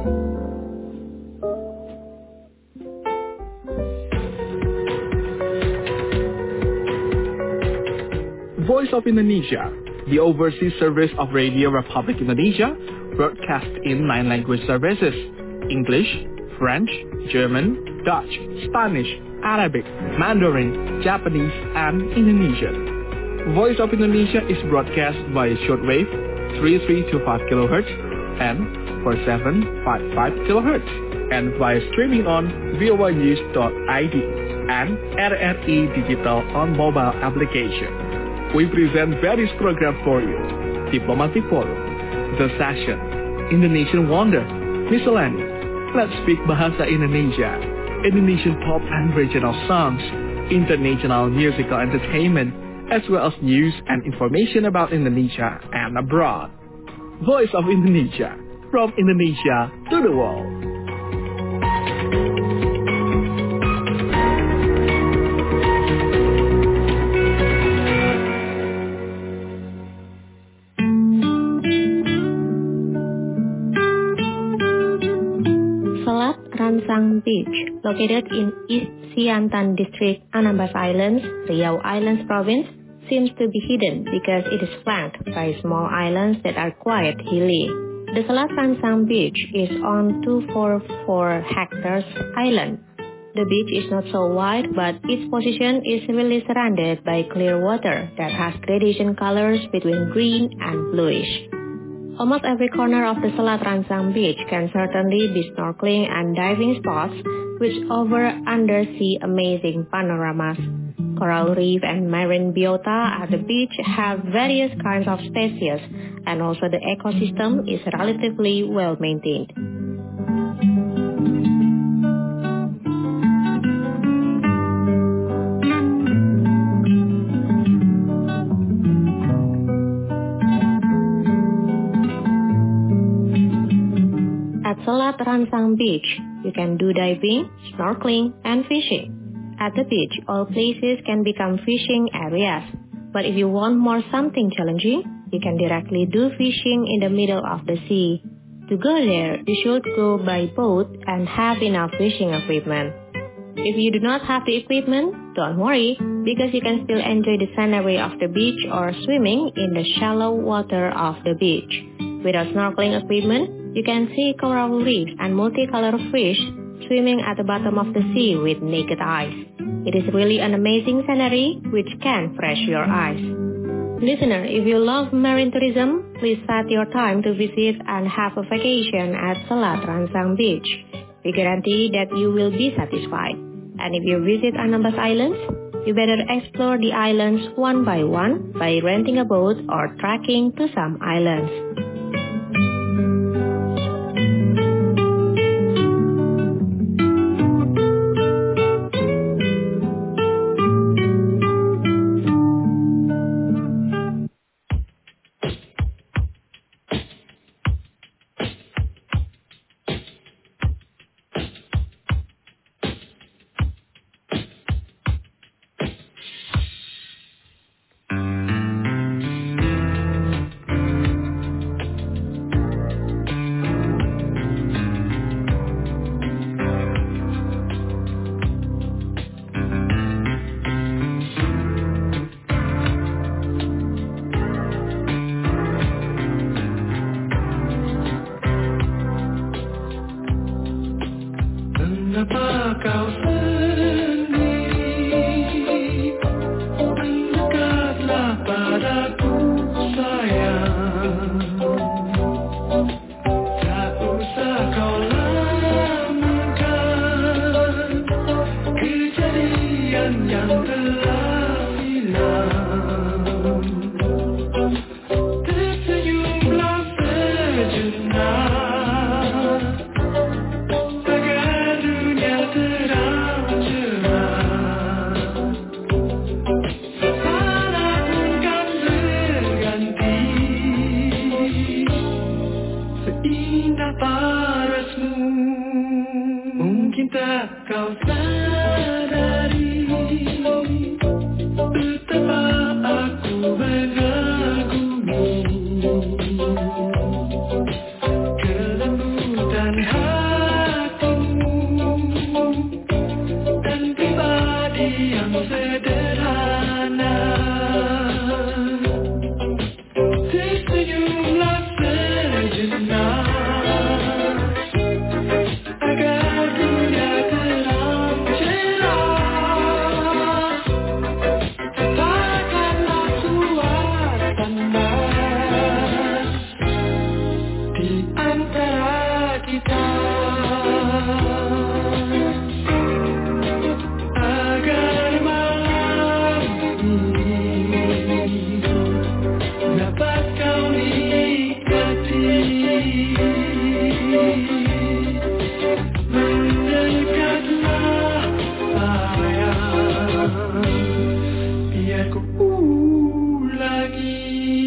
Voice of Indonesia, the overseas service of Radio Republic Indonesia, broadcast in 9 language services: English, French, German, Dutch, Spanish, Arabic, Mandarin, Japanese, and Indonesian. Voice of Indonesia is broadcast via shortwave 3325 kHz and 4755 kHz, and via streaming on voanews.id and RRI Digital on mobile application. We present various programs for you: Diplomatic Forum, The Session, Indonesian Wonder, Miscellaneous, Let's Speak Bahasa Indonesia, Indonesian pop and regional songs, international musical entertainment, as well as news and information about Indonesia and abroad. Voice of Indonesia, from Indonesia to the world. Selat Ransang Beach, located in East Siantan District, Anambas Islands, Riau Islands Province, seems to be hidden because it is flanked by small islands that are quite hilly. The Selat Ransang Beach is on 244 hectares island. The beach is not so wide, but its position is really surrounded by clear water that has gradation colors between green and bluish. Almost every corner of the Selat Ransang Beach can certainly be snorkeling and diving spots, which offer undersea amazing panoramas. Coral reef and marine biota at the beach have various kinds of species, and also the ecosystem is relatively well maintained. At Selat Ransang Beach, you can do diving, snorkeling, and fishing. At the beach, all places can become fishing areas. But if you want something challenging, you can directly do fishing in the middle of the sea. To go there, you should go by boat and have enough fishing equipment. If you do not have the equipment, don't worry, because you can still enjoy the scenery of the beach or swimming in the shallow water of the beach. Without snorkeling equipment, you can see coral reefs and multicolored fish swimming at the bottom of the sea with naked eyes. It is really an amazing scenery which can refresh your eyes. Listener, if you love marine tourism, please set your time to visit and have a vacation at Selat Ransang Beach. We guarantee that you will be satisfied. And if you visit Anambas Islands, you better explore the islands one by one by renting a boat or trekking to some islands. Bukakan hatimu dan pribadi yang sederhana. Tersenyumlah sejenak agar dunia terang cerah. Ciptakanlah suasana di antara kita agar malam ini dapat kau nikmati. Mendekatlah sayang, biar ku ulangi.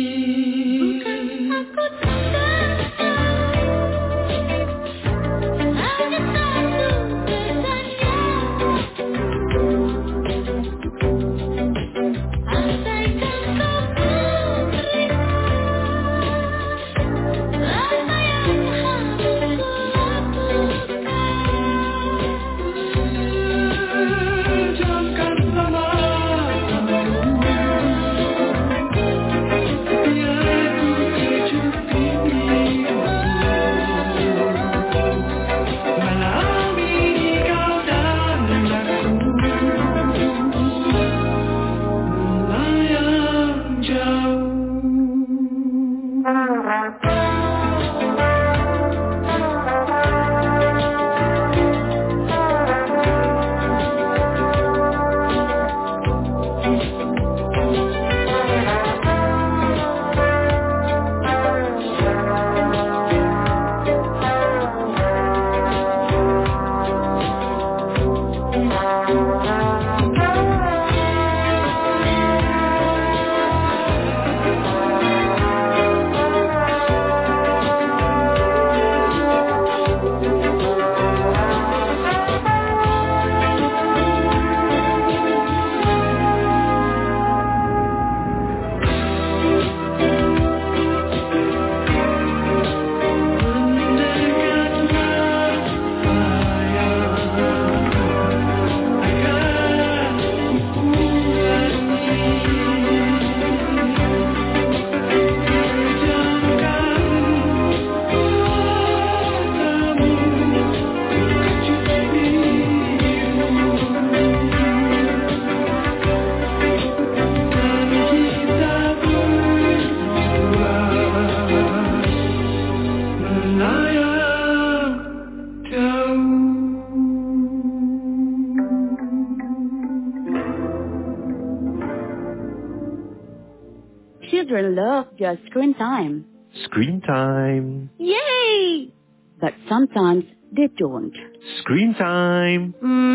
Children love their screen time. Screen time. Yay! But sometimes they don't. Screen time.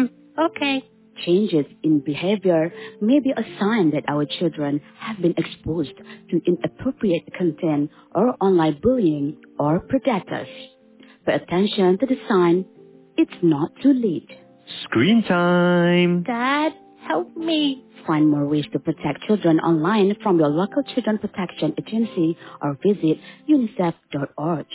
Okay. Changes in behavior may be a sign that our children have been exposed to inappropriate content or online bullying or predators. Pay attention to the sign. It's not too late. Screen time. Dad, help me. Find more ways to protect children online from your local children protection agency or visit unicef.org.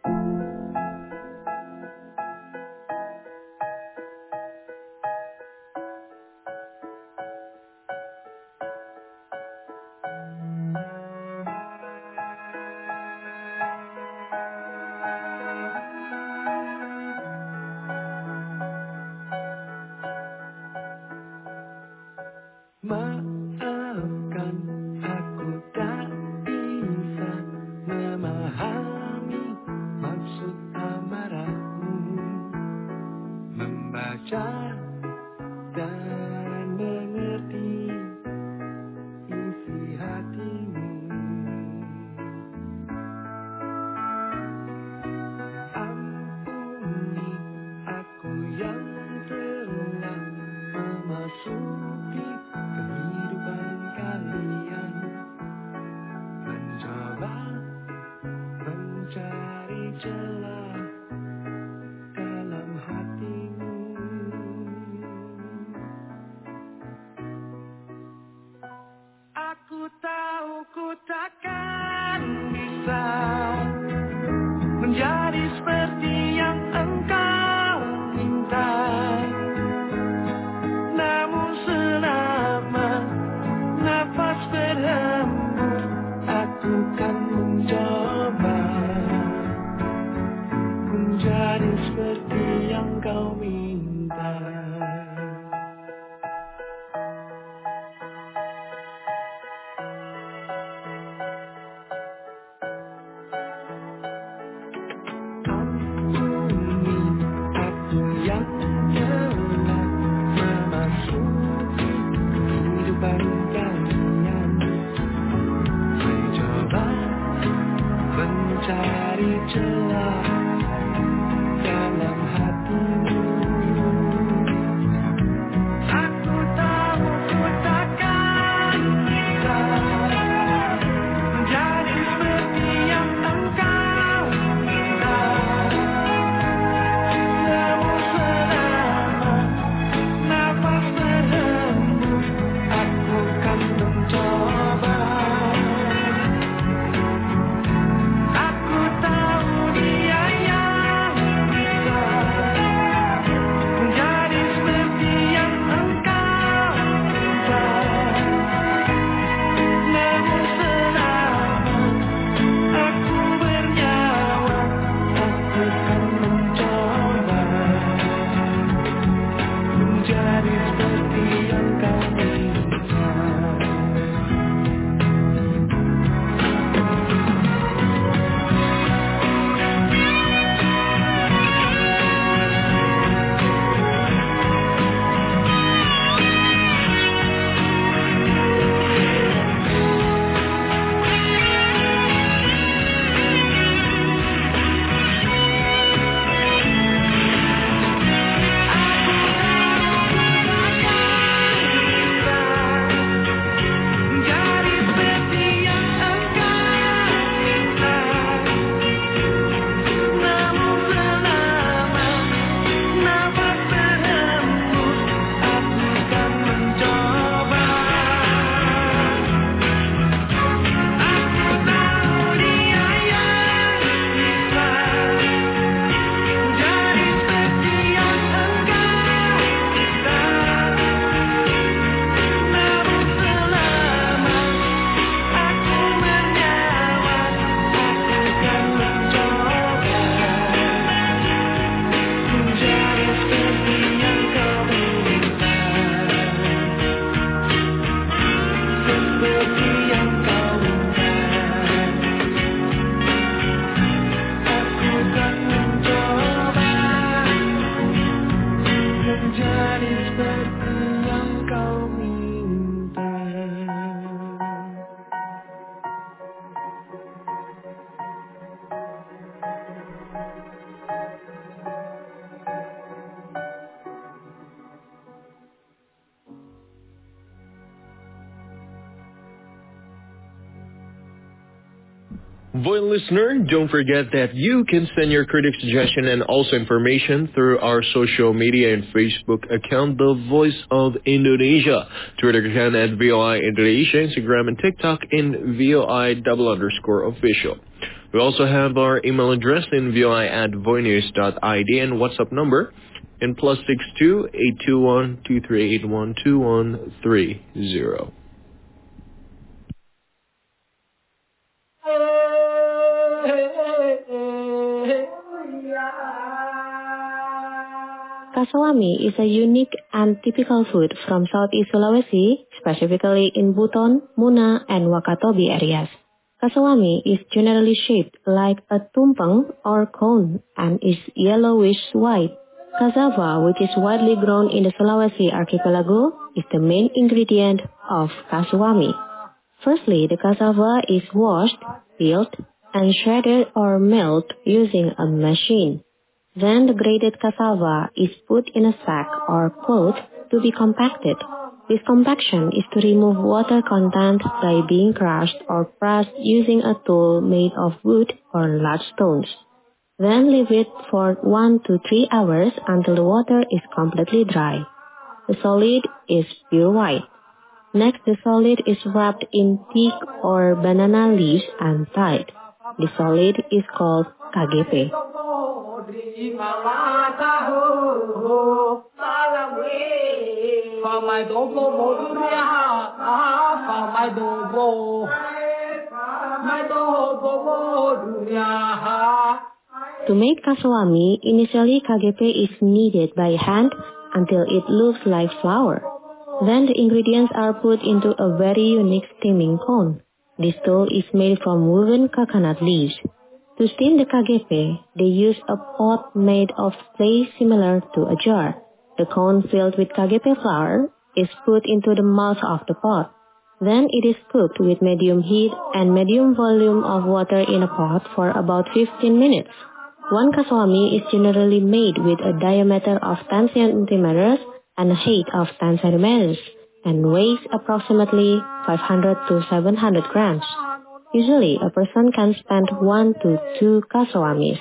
Maafkan, aku tak bisa memahami maksud amarahmu, membaca dan mengerti isi hatimu. Ampuni aku yang telah memasuki kehidupan kalian, mencoba mencari celah dalam hatimu. seperti yang kau minta. Aku yang telah memasuki kehidupan kalian, mencoba mencari celah dalam hatimu. Aku tahu ku takkan bisa menjadi seperti yang engkau minta. Namun selama nafas berhembus, aku kan mencoba. Aku tahu dia yang bisa menjadi seperti yang engkau minta. Namun selama aku bernyawa, aku kan mencoba menjadi seperti yang kau minta. Menjadi seperti yang engkau minta. Namun selama nafas berhembus, aku kan mencoba. Aku tahu dia yang bisa menjadi seperti yang engkau minta. Namun selama aku bernyawa, aku kan mencoba menjadi seperti yang kau minta. Seperti yang kau minta, aku kan mencoba menjadi seperti yang kau minta. Voice listener, don't forget that you can send your critic suggestion and also information through our social media and Facebook account, The Voice of Indonesia, Twitter account at VOI Indonesia, Instagram and TikTok in VOI_official. We also have our email address in voi@voinews.id and WhatsApp number in +62 821 2381 2130. Kasawami is a unique and typical food from Southeast Sulawesi, specifically in Buton, Muna, and Wakatobi areas. Kasawami is generally shaped like a tumpeng or cone and is yellowish-white. Cassava, which is widely grown in the Sulawesi archipelago, is the main ingredient of kasawami. Firstly, the cassava is washed, peeled, and shredded or milled using a machine. Then the grated cassava is put in a sack or cloth to be compacted. This compaction is to remove water content by being crushed or pressed using a tool made of wood or large stones. Then leave it for 1 to 3 hours until the water is completely dry. The solid is pure white. Next, the solid is wrapped in teak or banana leaves and tied. The solid is called KGP. To make kasawami, initially KGP is kneaded by hand until it looks like flour. Then the ingredients are put into a very unique steaming cone. This dough is made from woven coconut leaves. To steam the KGP, they use a pot made of clay similar to a jar. The cone filled with KGP flour is put into the mouth of the pot. Then it is cooked with medium heat and medium volume of water in a pot for about 15 minutes. One kasawami is generally made with a diameter of 10 centimeters and a height of 10 centimeters and weighs approximately 500 to 700 grams. Usually, a person can spend 1 to 2 kasawamis.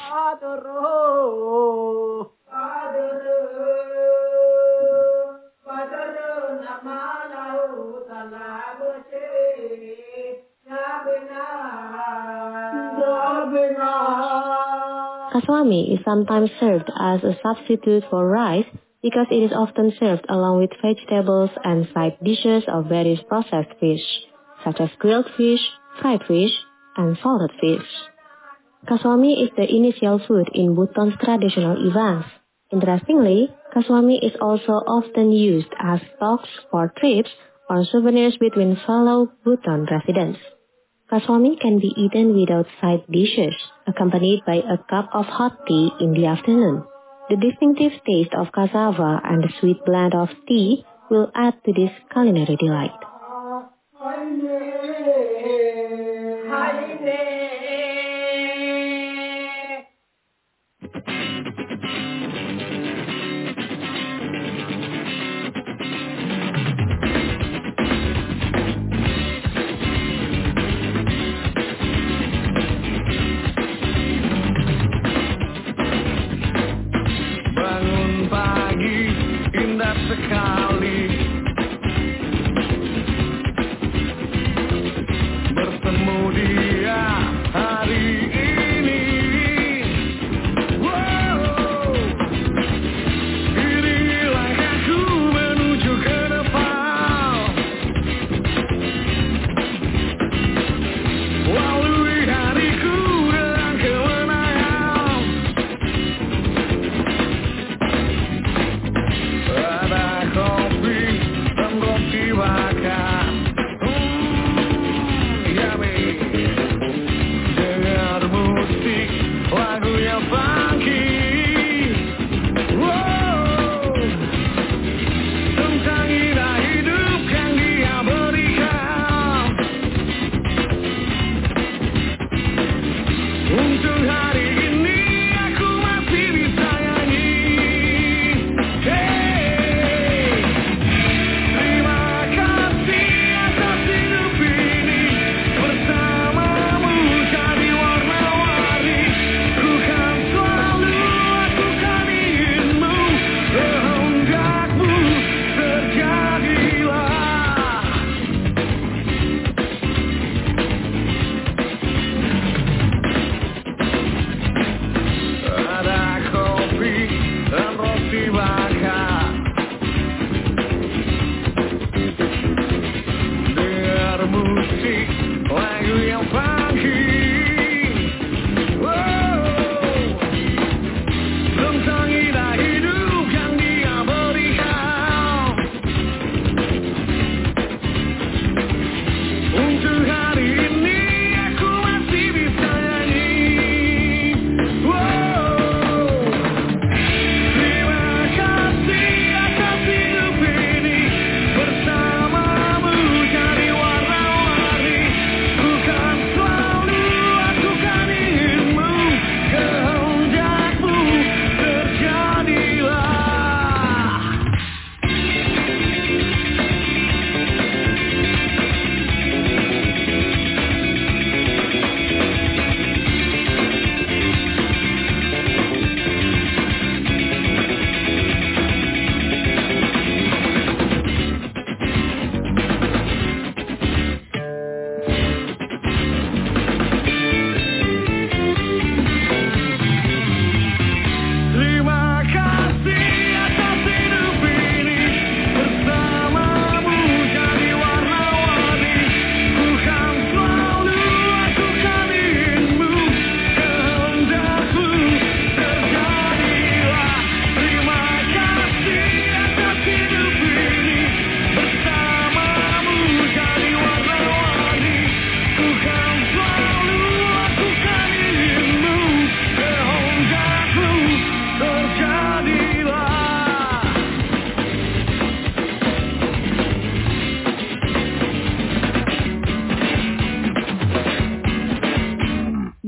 Kasawami is sometimes served as a substitute for rice because it is often served along with vegetables and side dishes of various processed fish, such as grilled fish, fried fish, and salted fish. Kasawami is the initial food in Buton's traditional events. Interestingly, kasawami is also often used as stocks for trips or souvenirs between fellow Buton residents. Kasawami can be eaten without side dishes, accompanied by a cup of hot tea in the afternoon. The distinctive taste of cassava and the sweet blend of tea will add to this culinary delight. Bangun pagi indah sekali, bertemu dia hari ini. Wow.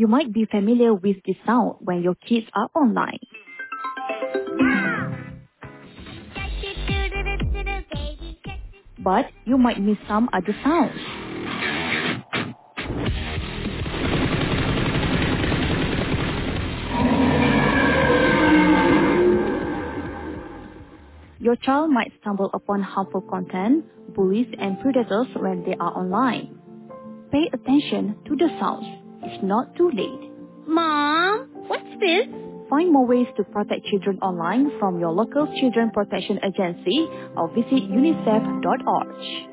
You might be familiar with this sound when your kids are online. But you might miss some other sounds. Your child might stumble upon harmful content, bullies, and predators when they are online. Pay attention to the sounds. It's not too late. Mom, what's this? Find more ways to protect children online from your local Children Protection Agency or visit unicef.org.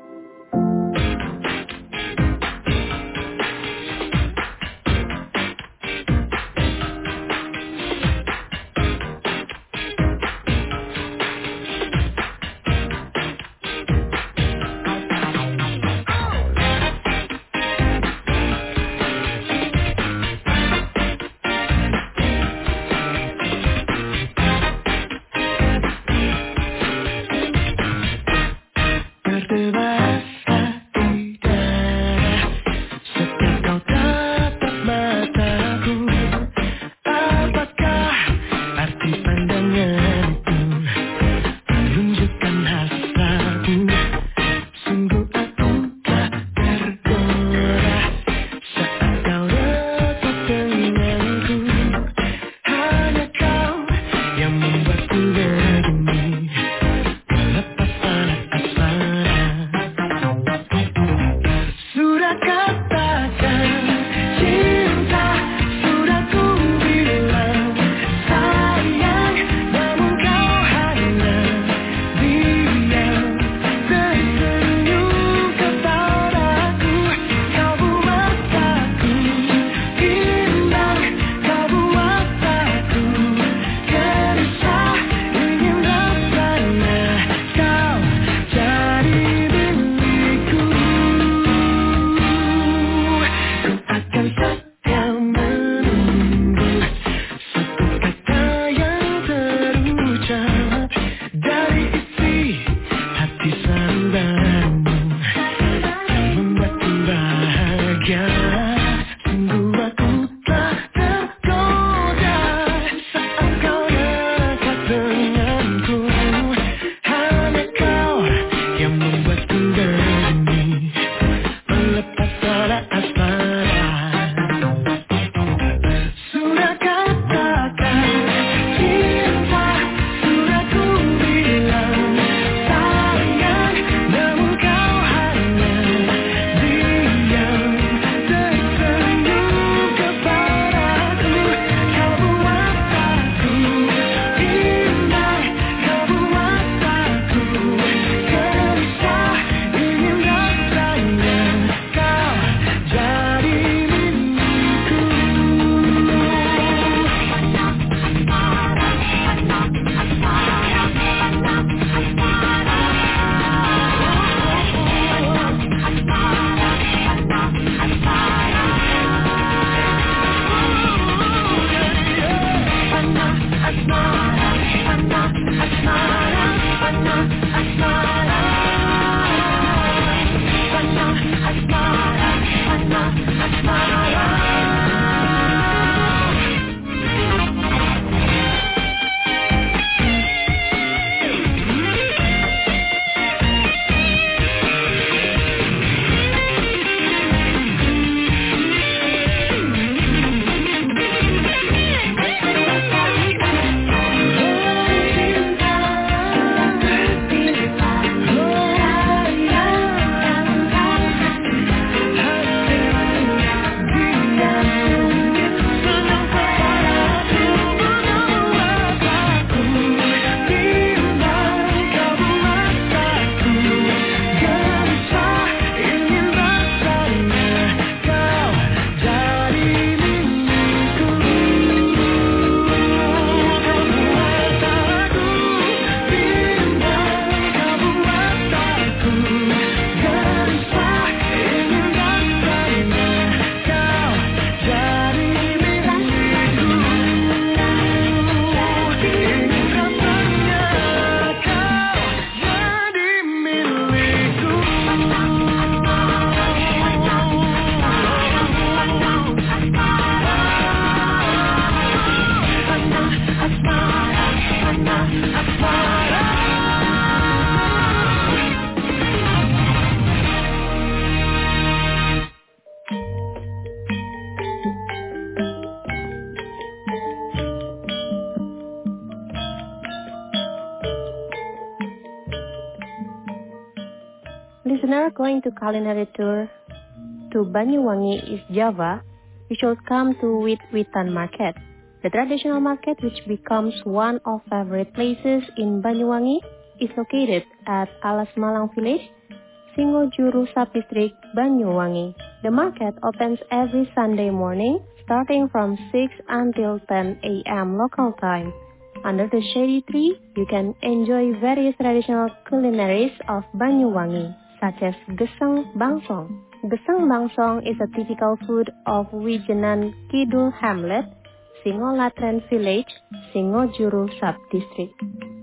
listener going to culinary tour to Banyuwangi, East Java, you should come to Wit-Witan Market. The traditional market, which becomes one of favorite places in Banyuwangi, is located at Alas Malang Village, Singojuru Subdistrict, Banyuwangi. The market opens every Sunday morning, starting from 6 until 10 a.m. local time. Under the shady tree, you can enjoy various traditional culinaries of Banyuwangi, such as Gesang Bangsong. Gesang Bangsong is a typical food of Wijenan Kidul Hamlet, Singolatren Village, Singojuru Subdistrict.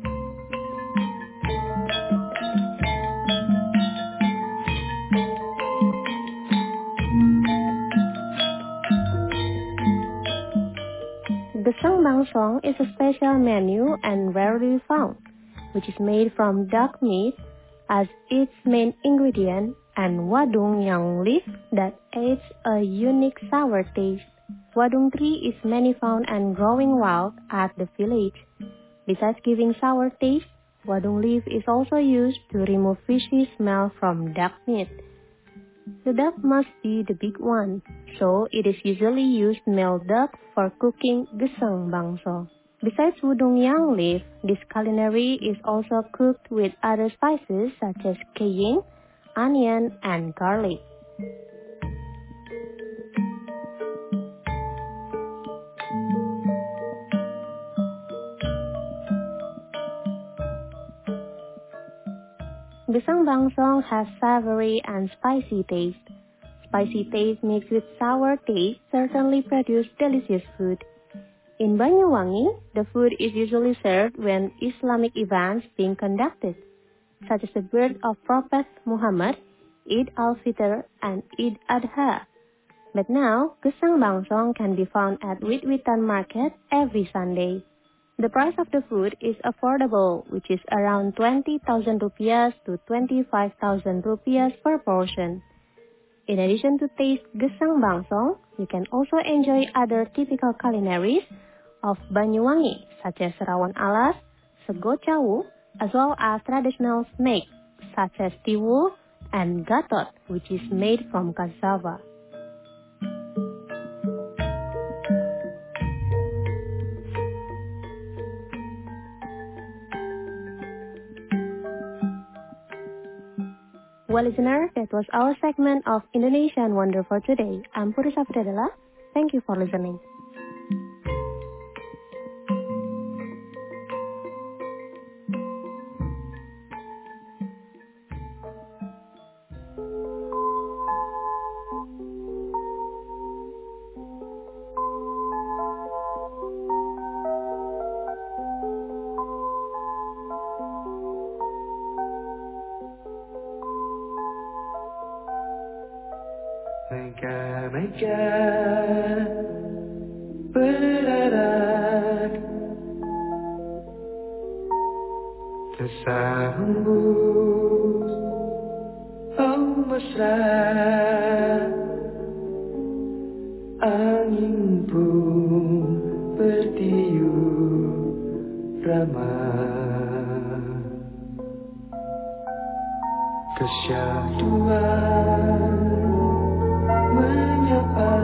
Gesang Bangsong is a special menu and rarely found, which is made from duck meat as its main ingredient and wadung yang leaf that adds a unique sour taste. Wadung tree is many found and growing wild at the village. Besides giving sour taste, wadung leaf is also used to remove fishy smell from duck meat. The duck must be the big one, so it is usually used male duck for cooking Gesang Bangsong. Besides wadung yang leaf, this culinary is also cooked with other spices such as cayenne, onion, and garlic. Gesang Bangsong has savory and spicy taste. Spicy taste mixed with sour taste certainly produce delicious food. In Banyuwangi, the food is usually served when Islamic events being conducted, such as the birth of Prophet Muhammad, Eid al-Fitr, and Eid Adha. But now, Gesang Bangsong can be found at Wit-Witan Market every Sunday. The price of the food is affordable, which is around 20,000 rupiah to 25,000 rupiah per portion. In addition to taste Gesang Bangsong, you can also enjoy other typical culinaries of Banyuwangi, such as Rawon Alas, Sego Cawu, as well as traditional snacks such as tiwul and gatot, which is made from cassava. Well, listener, that was our segment of Indonesian Wonder for today. I'm Puri Safriadala. Thank you for listening. Mega berdarak tersambut, oh mesra, angin pun bertiup ramah, kesyahduan menyapa,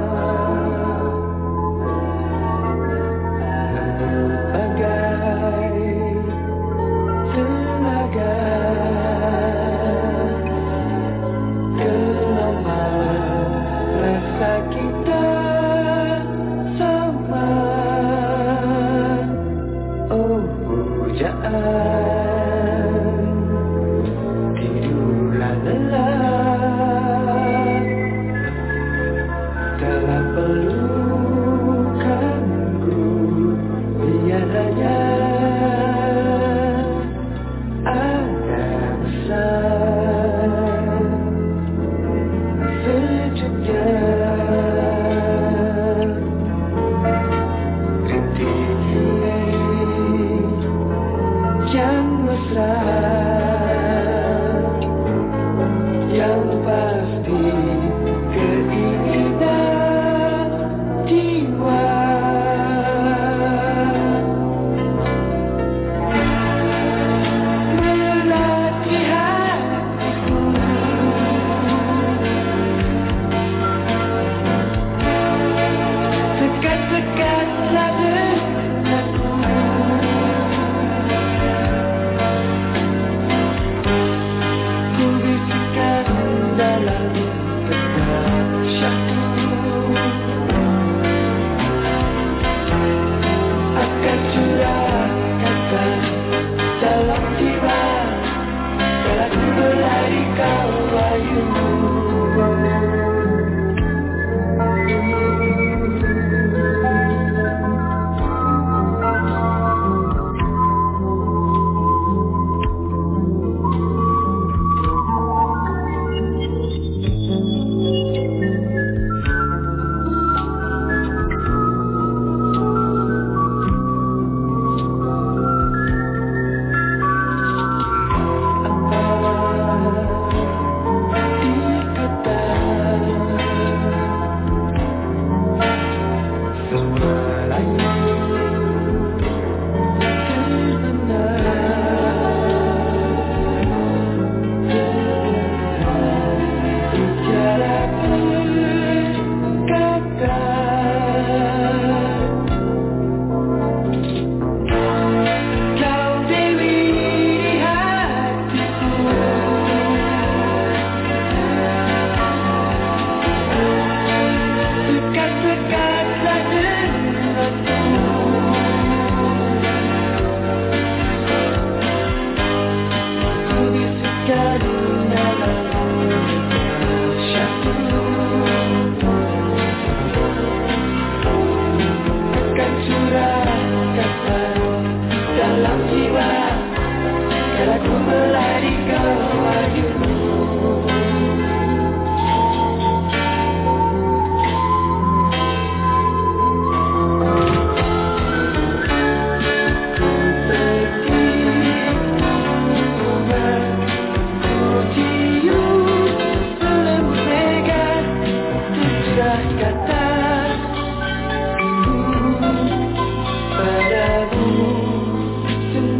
bagai tenaga gelombang rasa kita sama. Oh pujaan, tidurlah lelah, telah pelukanku, biarlah ada besar sejuknya, rintik yang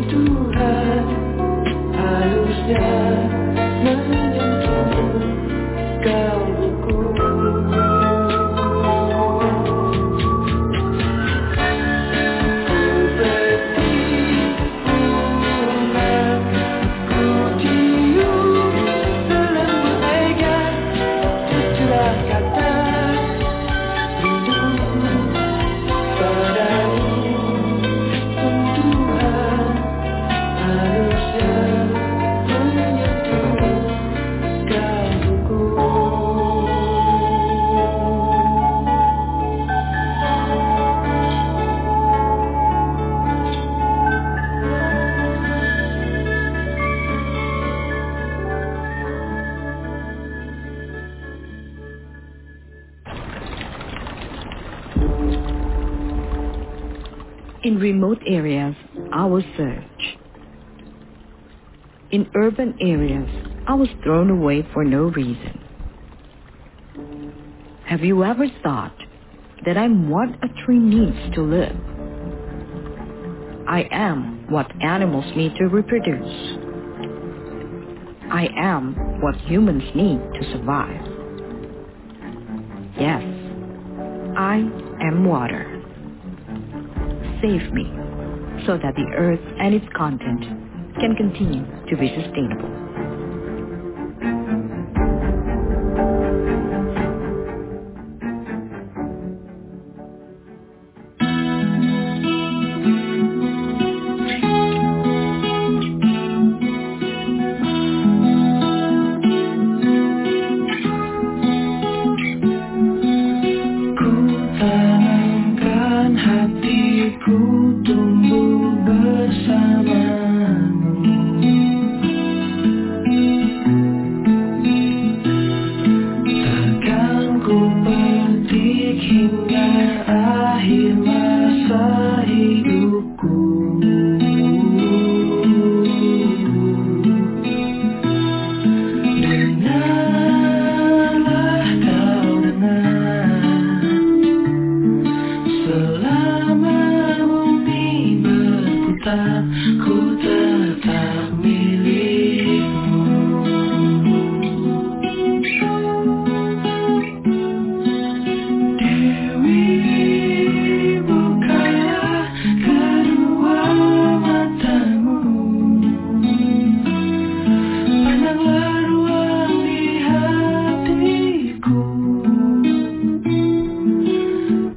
Tuhan harusnya menyentuh kalbuku. In remote areas, I was searched. In urban areas, I was thrown away for no reason. Have you ever thought that I'm what a tree needs to live? I am what animals need to reproduce. I am what humans need to survive. Yes, I am water. Save me, so that the earth and its content can continue to be sustainable.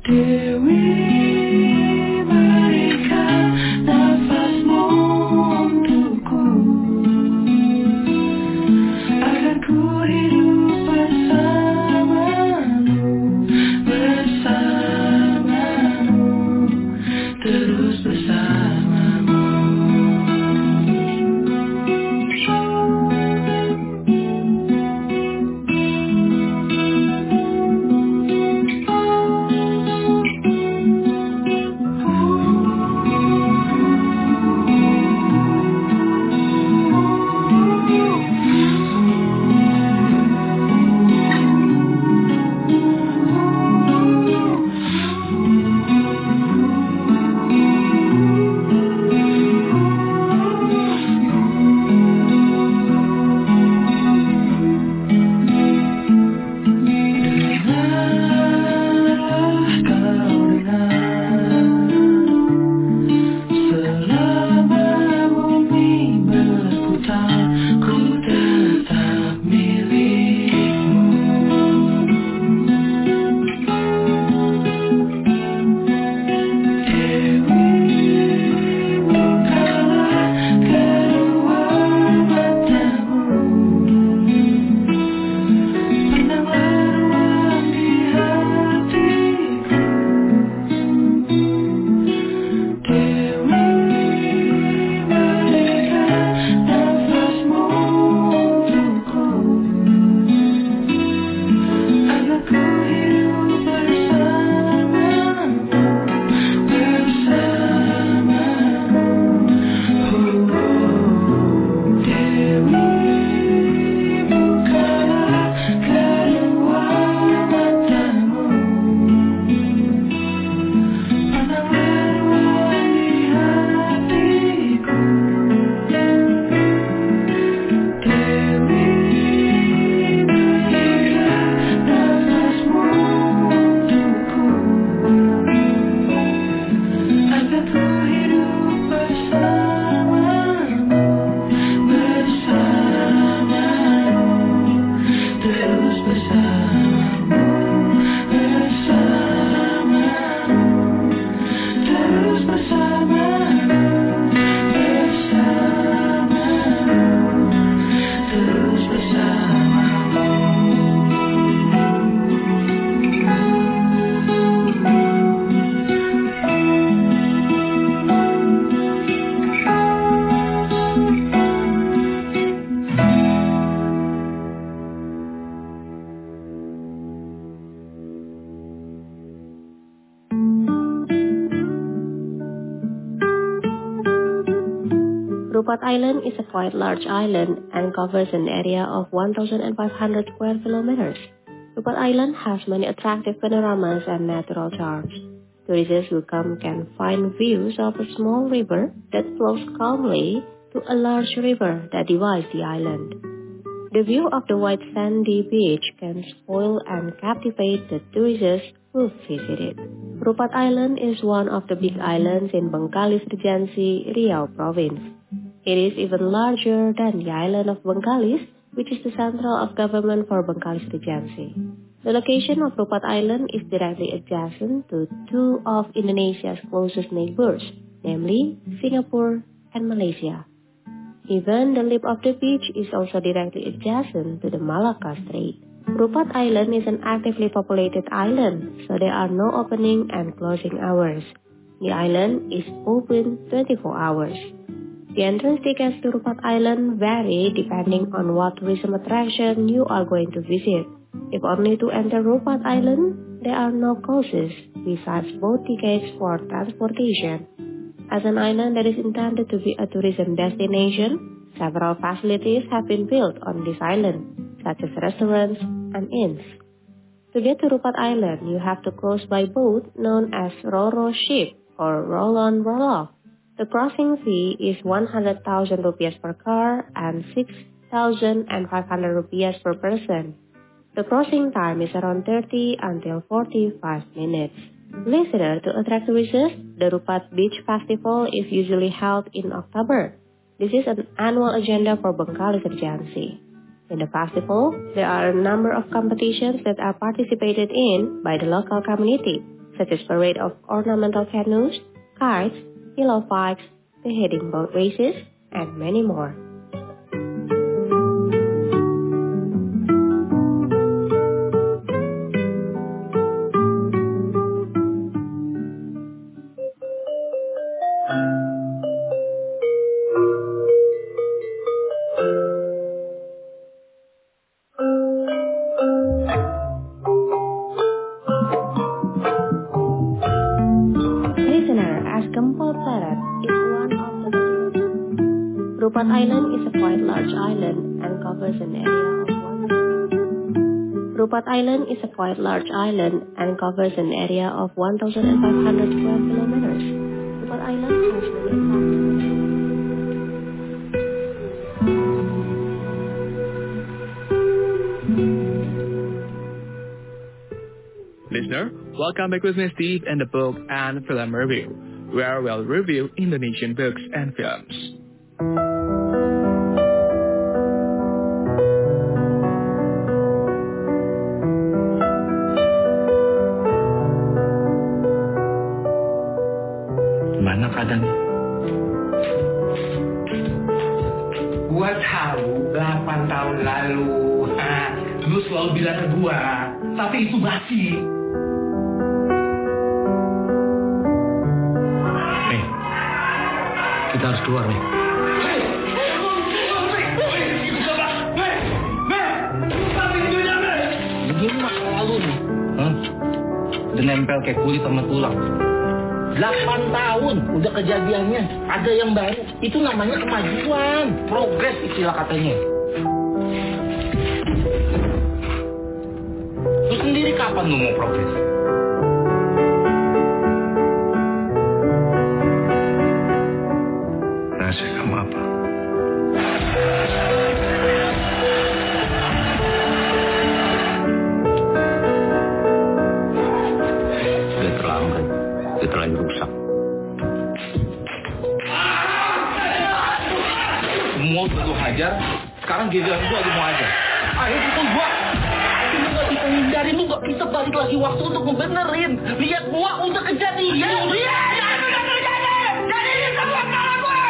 Dewi, berikan nafasmu Rupat Island is a quite large island and covers an area of 1,500 square kilometers. Rupat Island has many attractive panoramas and natural charms. Tourists who come can find views of a small river that flows calmly to a large river that divides the island. The view of the white sandy beach can spoil and captivate the tourists who visit it. Rupat Island is one of the big islands in Bengkalis Regency, Riau Province. It is even larger than the island of Bengkalis, which is the central of government for Bengkalis Regency. The location of Rupat Island is directly adjacent to two of Indonesia's closest neighbors, namely Singapore and Malaysia. Even the lip of the beach is also directly adjacent to the Malacca Strait. Rupat Island is an actively populated island, so there are no opening and closing hours. The island is open 24 hours. The entrance tickets to Rupat Island vary depending on what tourism attraction you are going to visit. If only to enter Rupat Island, there are no costs besides boat tickets for transportation. As an island that is intended to be a tourism destination, several facilities have been built on this island, such as restaurants and inns. To get to Rupat Island, you have to cross by boat known as Ro-Ro ship or roll-on roll-off. The crossing fee is 100,000 rupiah per car and 6,500 rupiah per person. The crossing time is around 30 until 45 minutes. Listener, to attract tourists, the Rupat Beach Festival is usually held in October. This is an annual agenda for Bengkalis Regency. In the festival, there are a number of competitions that are participated in by the local community, such as parade of ornamental canoes, kites, pillow fights, beheading boat races, and many more. Rupat Island is a quite large island and covers an area of 1,500 square kilometers. Rupat Island has many Listener, welcome back with me, Steve, and the Book and Film Review, where we'll review Indonesian books and films. Gimana keadaannya? Gua tahu 8 tahun lalu, lu selalu bilang ke gua, tapi itu basi. Nih, kita harus keluar nih. Ini masa lalu nih. Udah nempel kayak kulit sama tulang. 8 tahun udah kejadiannya. Ada yang baru. Itu namanya kemajuan. Progres istilah katanya. Lu sendiri kapan lu mau progres? Rahasia kamu apa? Udah terlambat. Udah terlanjur rusak. Semua udah lu hajar. Sekarang giliran gua lagi mau hajar. Ayo pukul gua. Lu gak bisa hindarin. Lu gak bisa balik lagi waktu untuk ngebenerin. Lihat gua udah kejadian. Lihat! Jangan terjadi! Jadi ini semua salah gua!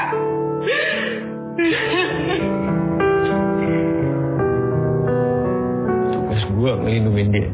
Tugas gua ngelindungin dia.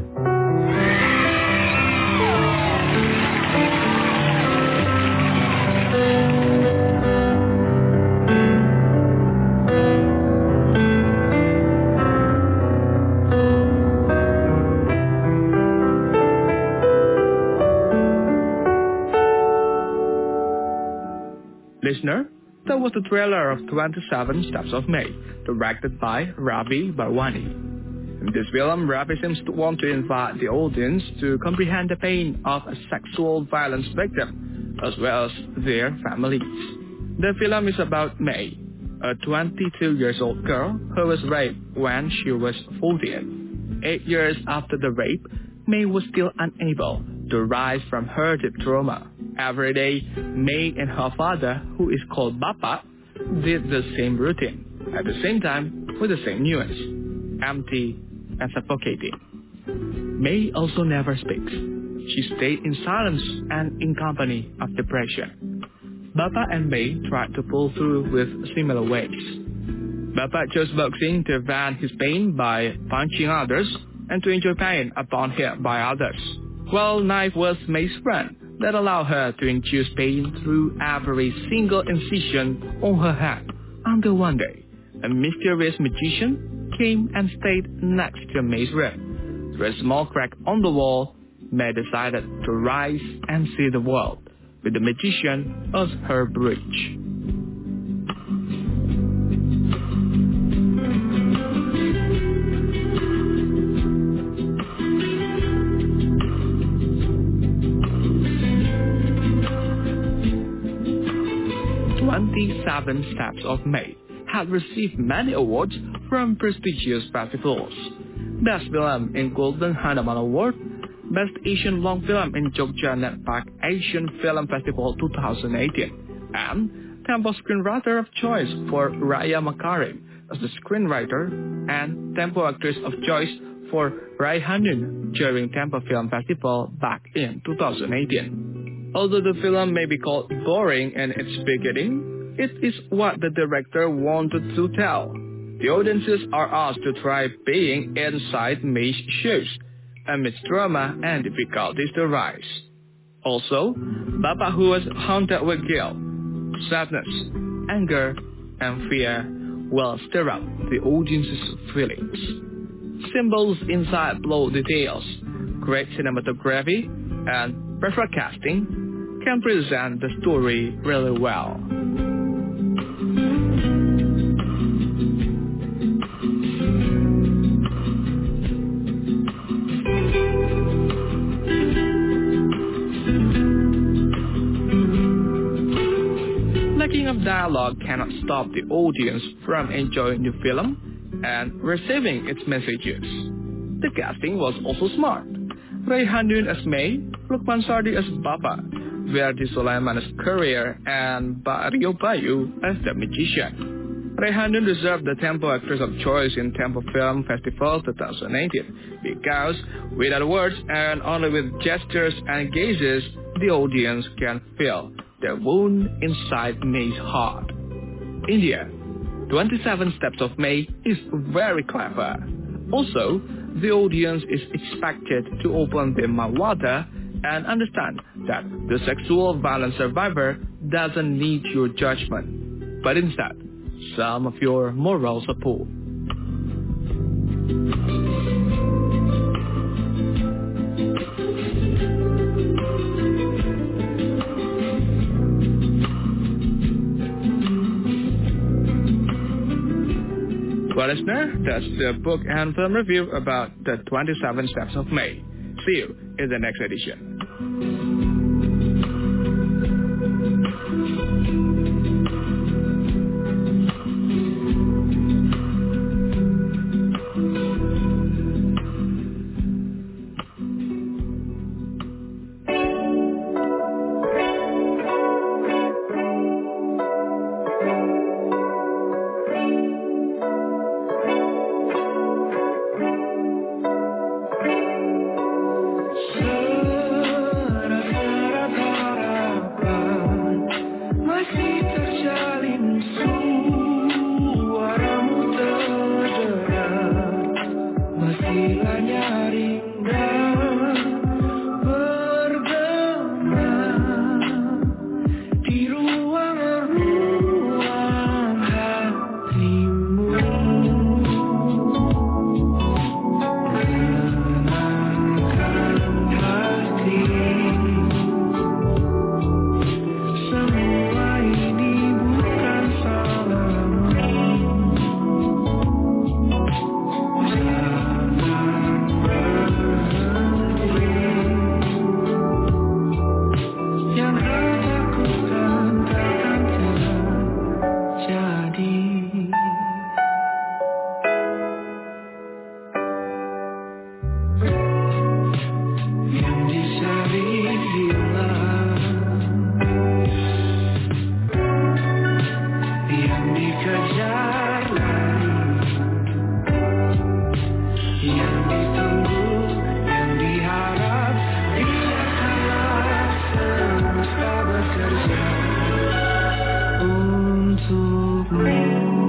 Listener, the was the trailer of 27 Steps of May, directed by Ravi Barwani. In this film, Ravi seems to want to invite the audience to comprehend the pain of a sexual violence victim, as well as their families. The film is about May, a 22-year-old girl who was raped when she was 14. 8 years after the rape, May was still unable to rise from her deep trauma. Every day, May and her father, who is called Bapa, did the same routine, at the same time with the same nuance, empty and suffocating. May also never speaks. She stayed in silence and in company of depression. Bapa and May tried to pull through with similar ways. Bapa chose boxing to vent his pain by punching others and to enjoy pain upon hit by others, while knife was May's friend that allowed her to induce pain through every single incision on her hand, until one day, a mysterious magician came and stayed next to May's room. Through a small crack on the wall, May decided to rise and see the world, with the magician as her bridge. Seven Steps of May had received many awards from prestigious festivals. Best Film in Golden Handaman Award, Best Asian Long Film in Jogja Netpark Asian Film Festival 2018, and Tempo Screenwriter of Choice for Raya Makarim as the screenwriter, and Tempo Actress of Choice for Rai Hanun during Tempo Film Festival back in 2018. Although the film may be called boring in its beginning, it is what the director wanted to tell. The audiences are asked to try being inside May's shoes amidst drama and difficulties to rise. Also, Bapa, who was haunted with guilt, sadness, anger, and fear, will stir up the audience's feelings. Symbols inside plot details, great cinematography, and perfect casting can present the story really well. Lacking of dialogue cannot stop the audience from enjoying the film and receiving its messages. The casting was also smart. Rai Hanun as May, Lukman Sardi as Bapa, Verdi Sulaiman as Courier, and Rio Bayu as the magician. Rai Hanun deserved the Tempo Actress of Choice in Tempo Film Festival 2018 because without words and only with gestures and gazes, the audience can feel the wound inside May's heart. India, 27 Steps of May is very clever. Also, the audience is expected to open their mouth and understand that the sexual violence survivor doesn't need your judgment, but instead, some of your moral support. Well, listener, that's the book and film review about the 27 Steps of May. See you in the next edition. Di ruang kejar lari, yang ditunggu, yang diharap, biarkanlah semesta bekerja untukmu.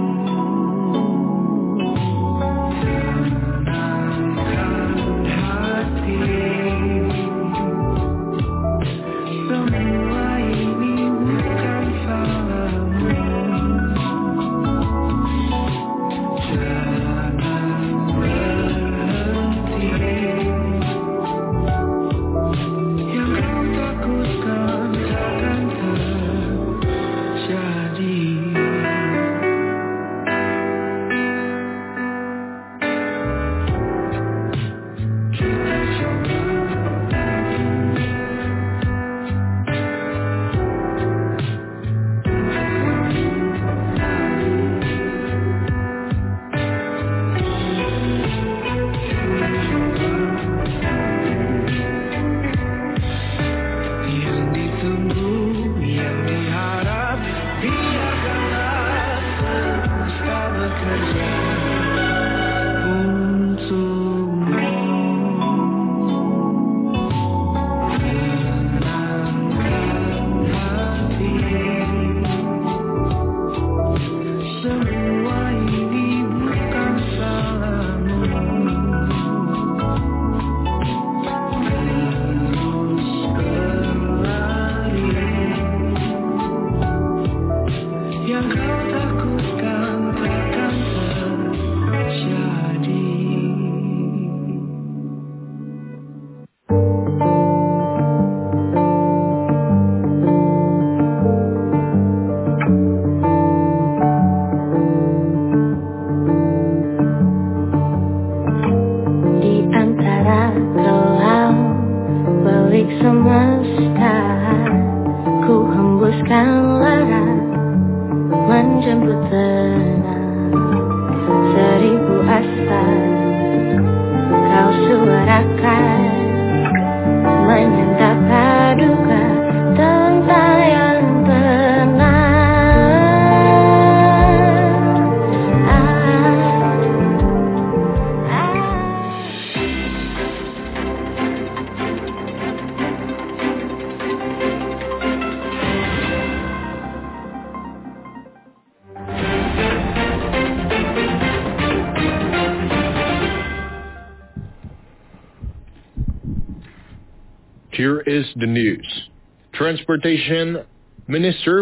Here is the news. Transportation Minister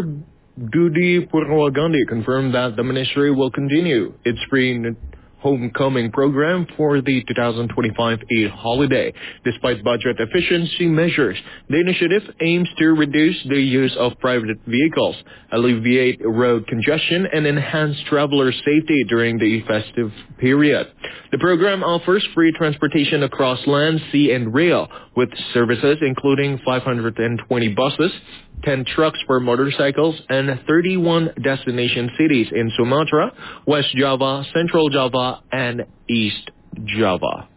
Budi Purwagandi confirmed that the ministry will continue its homecoming program for the 2025 Eid holiday. Despite budget efficiency measures, the initiative aims to reduce the use of private vehicles, alleviate road congestion, and enhance traveler safety during the festive period. The program offers free transportation across land, sea, and rail, with services including 520 buses, 10 trucks per motorcycles, and 31 destination cities in Sumatra, West Java, Central Java, and East Java.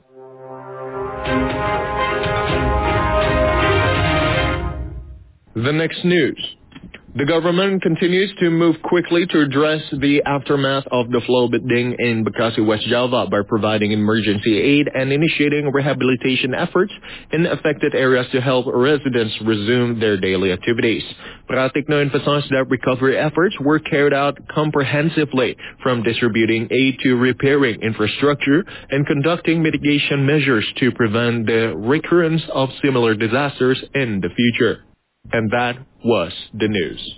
The next news. The government continues to move quickly to address the aftermath of the flooding in Bekasi, West Java by providing emergency aid and initiating rehabilitation efforts in affected areas to help residents resume their daily activities. Pratikno emphasized that recovery efforts were carried out comprehensively, from distributing aid to repairing infrastructure and conducting mitigation measures to prevent the recurrence of similar disasters in the future. And that was the news.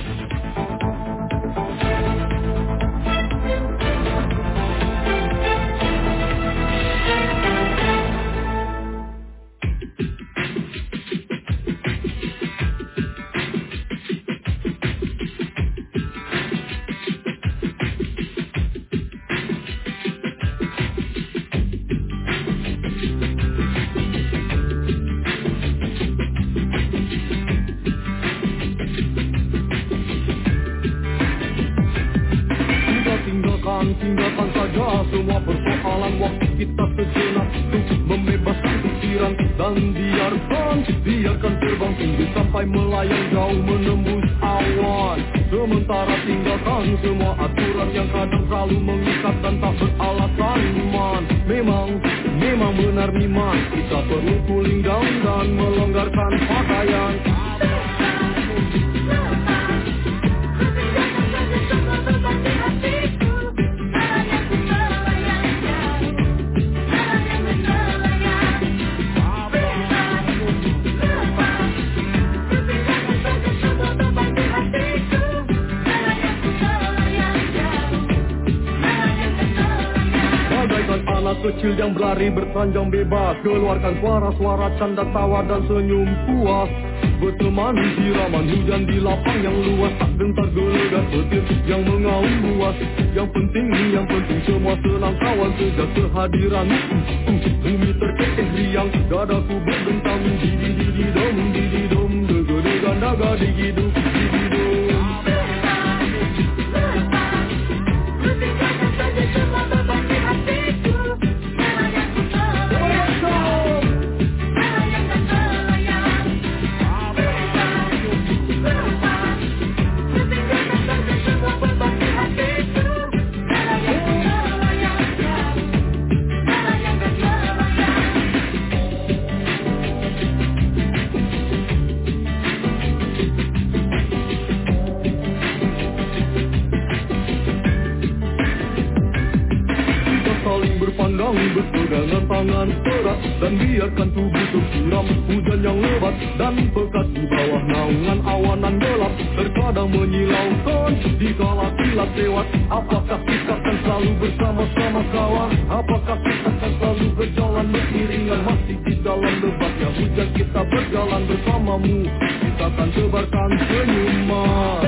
Tinggalkan saja semua persoalan, waktu kita sejenak untuk membebaskan pikiran dan biarkan terbang tinggi sampai melayang jauh menembus awan. Sementara tinggalkan Lupakan semua aturan yang kadang selalu mengikat dan tak beralasan man. Memang benar niman, kita perlu cooling down dan melonggarkan pakaian. Anak kecil yang berlari bertelanjang bebas, keluarkan suara-suara canda tawa dan senyum puas. Berteman siraman hujan di lapang yang luas, tak gentar gelegar petir yang mengaum buas. Yang penting semua senang kawan sejak kehadiran. Bumi terkekeh riang, dadaku berdentang. Didi-didi-dom, didi-dom, dega-dega naga digiduk, didi-dom. Berpegangan tangan erat dan biarkan tubuh tersiram hujan yang lebat dan pekat di bawah naungan awanan gelap. Terkadang menyilaukan dikala kilat lewat. Apakah kita akan selalu bersama-sama kawan? Apakah kita akan selalu berjalan beriringan? Masih di dalam lebatnya hujan kita berjalan bersamamu. Kita akan sebarkan senyuman.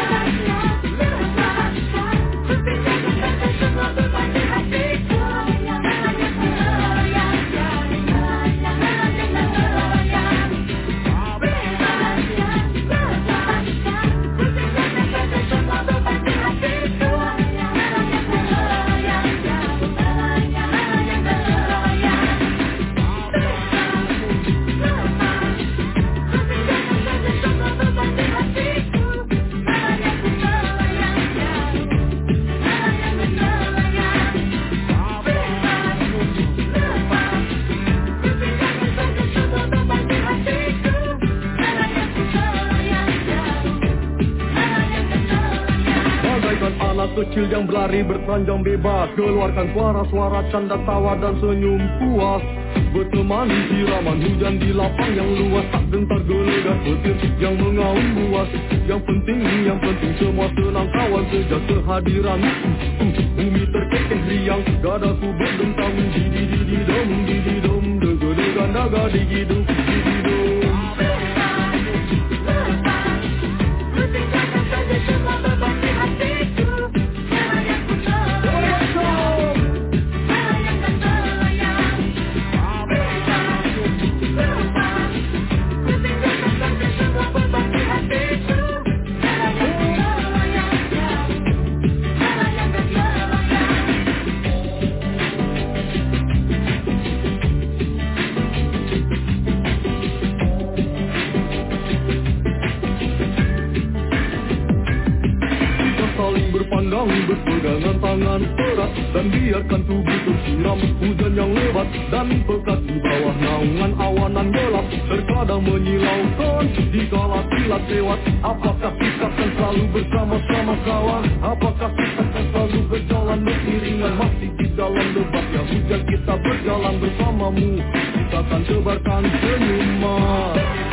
Kecil yang berlari bertelanjang bebas, keluarkan suara-suara canda tawa dan senyum puas. Berteman siraman hujan di lapang yang luas, tak gentar gelegar petir yang mengaum buas. Yang penting semua senang kawan sejak kehadiran. Bumi terkekeh riang, dadaku berdentang. Didi-didi-dom, didi-dom, dega-dega naga digiduk, didi-dom. Berpegangan tangan erat dan biarkan tubuh tersiram hujan yang lebat dan pekat di bawah naungan awanan gelap. Terkadang menyilaukan dikala kilat lewat. Apakah kita akan selalu bersama-sama kawan? Apakah kita akan selalu berjalan beriringan? Masih di dalam lebatnya hujan kita berjalan bersamamu. Kita akan sebarkan senyuman.